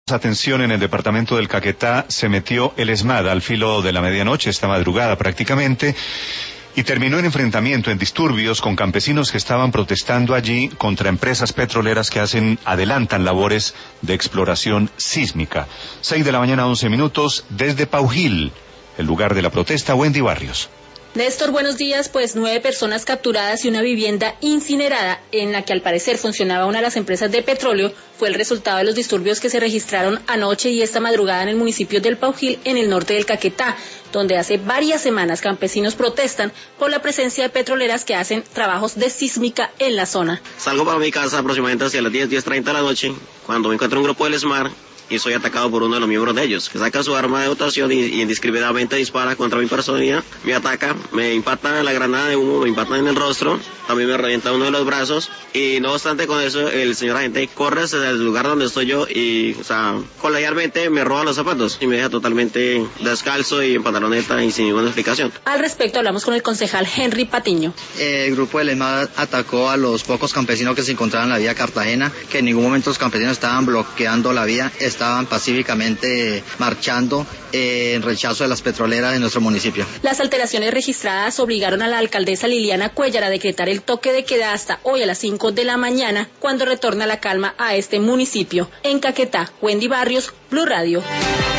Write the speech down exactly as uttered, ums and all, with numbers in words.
Atención, en el departamento del Caquetá se metió el ESMAD al filo de la medianoche, esta madrugada prácticamente, y terminó en enfrentamiento, en disturbios con campesinos que estaban protestando allí contra empresas petroleras que hacen, adelantan labores de exploración sísmica. Seis de la mañana, once minutos, desde Paujil, el lugar de la protesta, Wendy Barrios. Néstor, buenos días. Pues nueve personas capturadas y una vivienda incinerada en la que al parecer funcionaba una de las empresas de petróleo fue el resultado de los disturbios que se registraron anoche y esta madrugada en el municipio del Paujil, en el norte del Caquetá, donde hace varias semanas campesinos protestan por la presencia de petroleras que hacen trabajos de sísmica en la zona. Salgo para mi casa aproximadamente hacia las diez, diez treinta de la noche, cuando me encuentro un grupo del ESMAD y soy atacado por uno de los miembros de ellos, que saca su arma de dotación y, y indiscriminadamente dispara contra mi persona, me ataca, me impacta en la granada de humo, me impacta en el rostro, también me revienta uno de los brazos, y no obstante con eso, el señor agente corre desde el lugar donde estoy yo y, o sea, colegialmente me roba los zapatos y me deja totalmente descalzo y en pantaloneta y sin ninguna explicación. Al respecto hablamos con el concejal Henry Patiño. El grupo del ESMAD atacó a los pocos campesinos que se encontraban en la vía Cartagena, que en ningún momento los campesinos estaban bloqueando la vía, estaban pacíficamente marchando eh, en rechazo de las petroleras de nuestro municipio. Las alteraciones registradas obligaron a la alcaldesa Liliana Cuéllar a decretar el toque de queda hasta hoy a las cinco de la mañana, cuando retorna la calma a este municipio. En Caquetá, Wendy Barrios, Blue Radio.